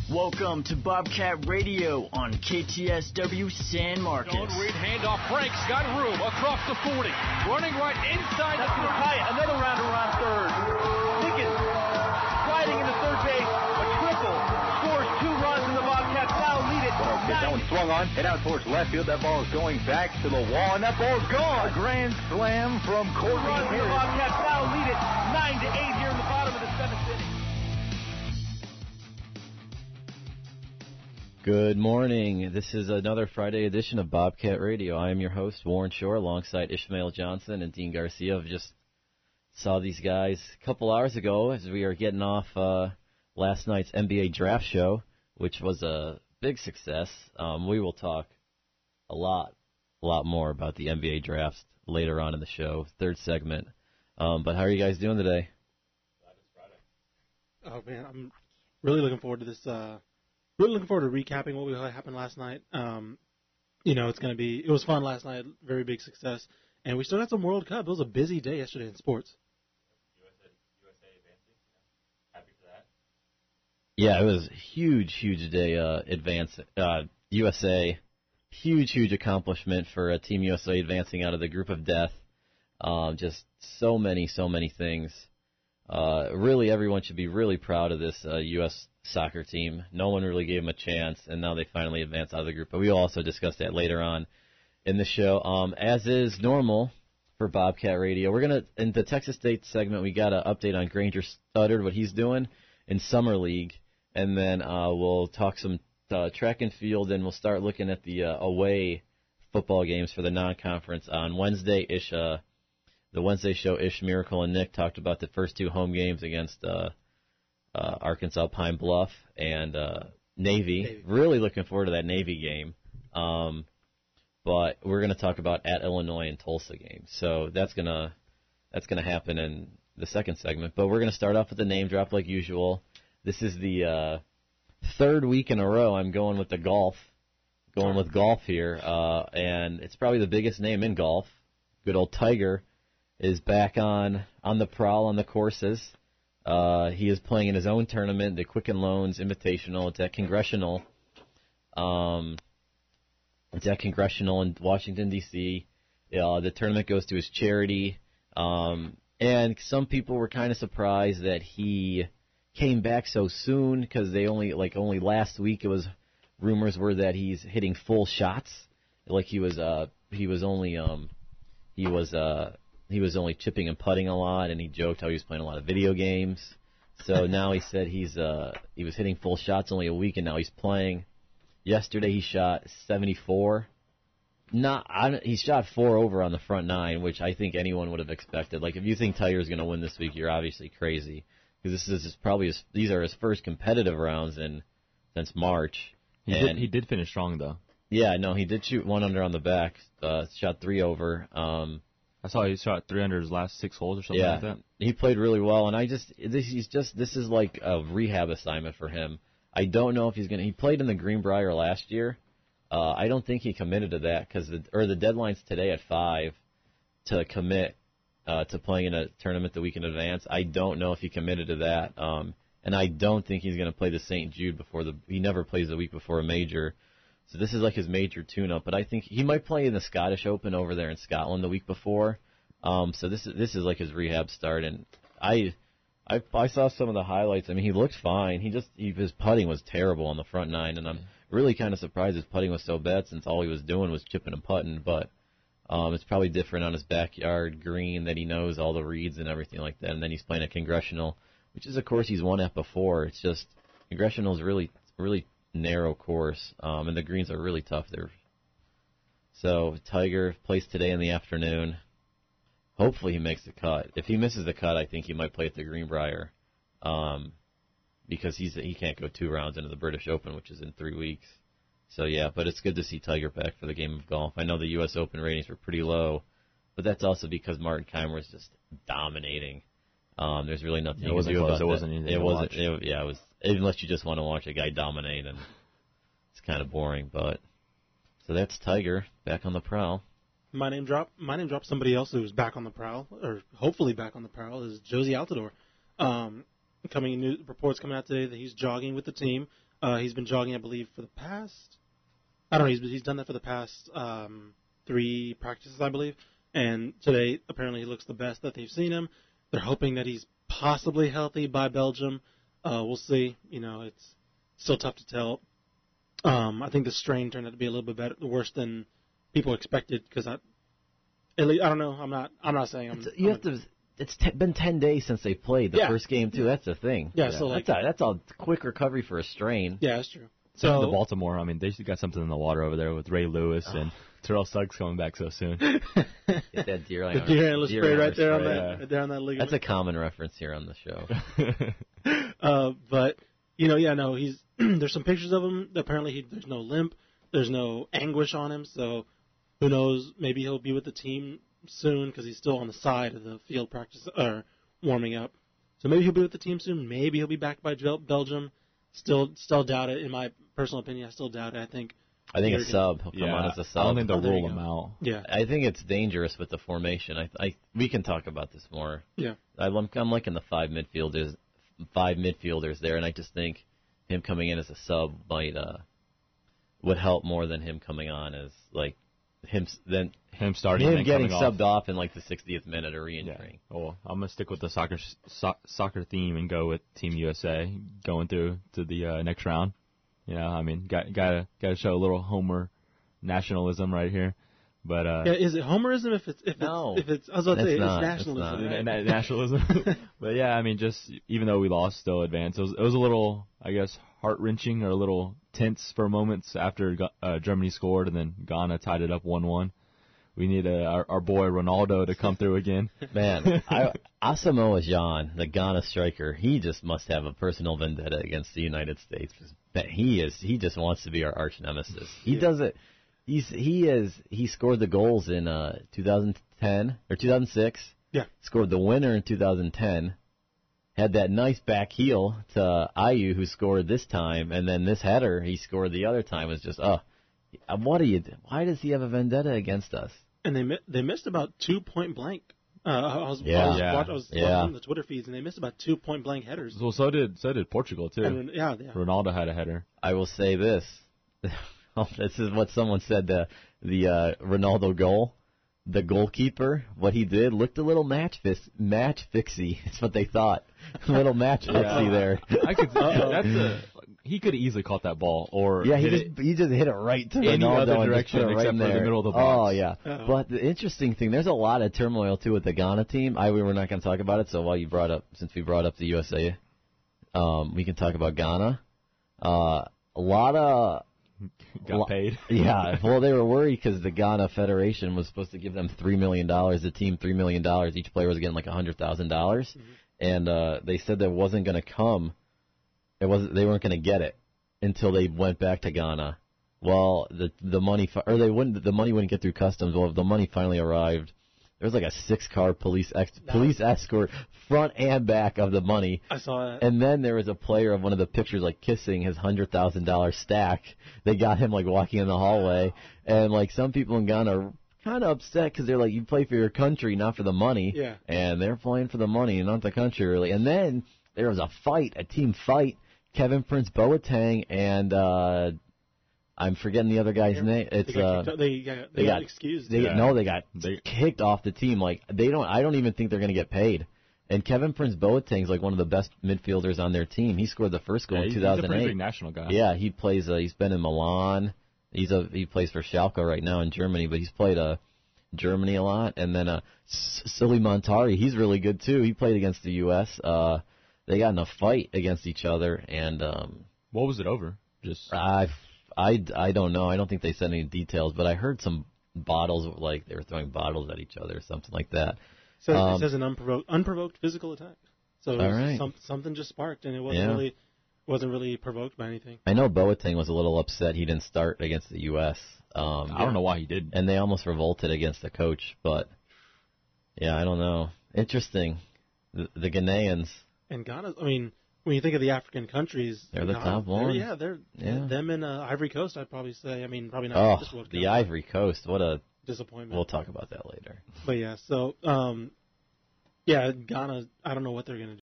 Welcome to Bobcat Radio on KTSW San Marcos. Stone Reed handoff. Frank's got room across the 40. Running right inside the 30. Another round around third. Dickens sliding into third base. A triple. Scores 2 runs in the Bobcats now lead it. That one swung on. Head out towards left field. That ball is going back to the wall, and that ball is gone. A grand slam from Courtney Harris. The Bobcats now lead it 9-8 here in the bottom of the 7th inning. Good morning. This is another Friday edition of Bobcat Radio. I am your host, Warren Shore, alongside Ishmael Johnson and Dean Garcia. I just saw these guys a couple hours ago as we are getting off last night's NBA draft show, which was a big success. We will talk a lot more about the NBA draft later on in the show, third segment. But how are you guys doing today? Glad it's Friday. Oh, man, I'm really looking forward to this. Really looking forward to recapping what happened last night. It was fun last night, very big success. And we still got some World Cup. It was a busy day yesterday in sports. USA advancing. Happy for that. Yeah, it was a huge day USA. Huge accomplishment for Team USA advancing out of the group of death. Just so many things. Really, everyone should be really proud of this U.S. soccer team. No one really gave them a chance, and now they finally advance out of the group. But we'll also discuss that later on in the show. As is normal for Bobcat Radio, we're going to, in the Texas State segment, we got an update on Granger Studdard, what he's doing in Summer League, and then we'll talk some track and field, and we'll start looking at the away football games for the non-conference on Wednesday. The Wednesday show, Ish, Miracle, and Nick talked about the first 2 home games against Arkansas Pine Bluff and Navy. Really looking forward to that Navy game. But we're going to talk about at Illinois and Tulsa game. So that's gonna happen in the second segment. But we're going to start off with the name drop like usual. This is the third week in a row I'm going with the golf. Going with golf here. And it's probably the biggest name in golf. Good old Tiger is back on the prowl on the courses. He is playing in his own tournament, the Quicken Loans Invitational. It's at Congressional. It's at Congressional in Washington, D.C. The tournament goes to his charity. And some people were kind of surprised that he came back so soon because they only last week it was rumors were that he's hitting full shots. Like he was only chipping and putting a lot, and he joked how he was playing a lot of video games. So now he said he was hitting full shots only a week, and now he's playing. Yesterday he shot 74. He shot 4 over on the front 9, which I think anyone would have expected. Like if you think Tiger's going to win this week, you're obviously crazy because these are his first competitive rounds since March. He did finish strong though. Yeah, no, he did shoot 1 under on the back. Shot 3 over. I saw he shot 3 under his last 6 holes or something like that. He played really well, and this is like a rehab assignment for him. I don't know if he played in the Greenbrier last year. I don't think he committed to that because the deadline's today at 5 to commit to playing in a tournament the week in advance. I don't know if he committed to that, and I don't think he's going to play the St. Jude he never plays the week before a major. So this is like his major tune-up, but I think he might play in the Scottish Open over there in Scotland the week before. So this is like his rehab start, and I saw some of the highlights. I mean, he looked fine. His putting was terrible on the front 9, and I'm really kind of surprised his putting was so bad since all he was doing was chipping and putting. But it's probably different on his backyard green that he knows all the reeds and everything like that. And then he's playing at Congressional, which is a course he's won at before. It's just Congressional is really narrow course, and the greens are really tough there. So Tiger plays today in the afternoon. Hopefully he makes the cut. If he misses the cut, I think he might play at the Greenbrier, because he can't go 2 rounds into the British Open, which is in 3 weeks. So yeah, but it's good to see Tiger back for the game of golf. I know the U.S. Open ratings were pretty low, but that's also because Martin Kaymer was just dominating. There's really nothing you can do about that. It wasn't anything to watch. It was, unless you just want to watch a guy dominate, and it's kind of boring. But so that's Tiger back on the prowl. My name drop. Somebody else who's back on the prowl, or hopefully back on the prowl, is Jozy Altidore. Reports coming out today that he's jogging with the team. He's been jogging, I believe, for the past. I don't know. He's done that for the past 3 practices, I believe. And today, apparently, he looks the best that they've seen him. They're hoping that he's possibly healthy by Belgium. We'll see. It's still tough to tell. I think the strain turned out to be a little bit worse than people expected. Because I don't know. I'm not saying It's been 10 days since they played the first game too. That's the thing. Yeah. So that's a quick recovery for a strain. Yeah, that's true. So the Baltimore, I mean, they got something in the water over there with Ray Lewis and Terrell Suggs coming back so soon. Get that deer line. The deer antler spray right there on that. Right there on that ligament. That's a common reference here on the show. But no, he's there's some pictures of him. Apparently, there's no limp, there's no anguish on him. So who knows? Maybe he'll be with the team soon because he's still on the side of the field practice or warming up. So maybe he'll be with the team soon. Maybe he'll be back by Belgium. Still doubt it. In my personal opinion, I still doubt it. I think a sub. He'll come on as a sub. I don't think they'll rule him out. Yeah. I think it's dangerous with the formation. We can talk about this more. Yeah. I'm liking the 5 midfielders there, and I just think him coming in as a sub would help more than him coming on as him starting him and getting coming subbed off in the 60th minute or re-entering. Yeah. Well, I'm gonna stick with the soccer theme and go with Team USA going through to the next round. I mean, gotta show a little Homer nationalism right here. But is it Homerism if it's no, if it's I was about to say it's nationalism. It's not. Nationalism. But yeah, I mean, just even though we lost, still advanced. It was a little, I guess, heart-wrenching or a little tense for moments after Germany scored and then Ghana tied it up 1-1. We need our boy Ronaldo to come through again. Man, Asamoah Gyan, the Ghana striker, he just must have a personal vendetta against the United States. He just wants to be our arch nemesis. He does it. He scored the goals in 2010 or 2006. Yeah. Scored the winner in 2010. Had that nice back heel to Ayew, who scored this time, and then this header he scored the other time was just why does he have a vendetta against us? And they missed about 2 point blank. I was watching the Twitter feeds, and they missed about 2 point blank headers. Well, so did Portugal too. And, yeah. Ronaldo had a header. I will say this. This is what someone said. The Ronaldo goal, the goalkeeper, what he did looked a little match fixy. That's what they thought. A little match fixy there. I could. He could have easily caught that ball, or he just hit it right to any Ronaldo other direction right except there. for the middle of the box. Oh yeah. But the interesting thing, there's a lot of turmoil too with the Ghana team. We were not going to talk about it, so since we brought up the USA, we can talk about Ghana. A lot of got paid. Yeah, well, they were worried because the Ghana Federation was supposed to give them $3 million. The team $3 million. Each player was getting like $100,000, and they said that wasn't going to come. They weren't going to get it until they went back to Ghana. Well, the money wouldn't get through customs. Well, the money finally arrived. There was like a 6-car police escort front and back of the money. I saw that. And then there was a player of one of the pictures like kissing his $100,000 stack. They got him like walking in the hallway, and like some people in Ghana are kind of upset because they're like, you play for your country, not for the money. Yeah. And they're playing for the money, not the country really. And then there was a team fight. Kevin Prince Boateng and I'm forgetting the other guy's name. It's they got excused. They got kicked off the team. Like I don't even think they're going to get paid. And Kevin Prince Boateng's like one of the best midfielders on their team. He scored the first goal in 2008. He's a pretty big national guy. Yeah, he plays. He's been in Milan. He plays for Schalke right now in Germany, but he's played Germany a lot. And then Sili Montari, he's really good too. He played against the U.S. They got in a fight against each other, and what was it over? Just I don't know. I don't think they said any details, but I heard some bottles, like they were throwing bottles at each other or something like that. It says an unprovoked physical attack. So something just sparked, and it wasn't really provoked by anything. I know Boateng was a little upset he didn't start against the U.S. I don't know why he did. And they almost revolted against the coach, but yeah, I don't know. Interesting. The Ghanaians. And Ghana, I mean, when you think of the African countries, they're the top one. They're them and Ivory Coast, I'd probably say. I mean, probably not this World Cup. The Ivory Coast, what a disappointment. We'll talk about that later. But yeah, so Ghana, I don't know what they're going to do.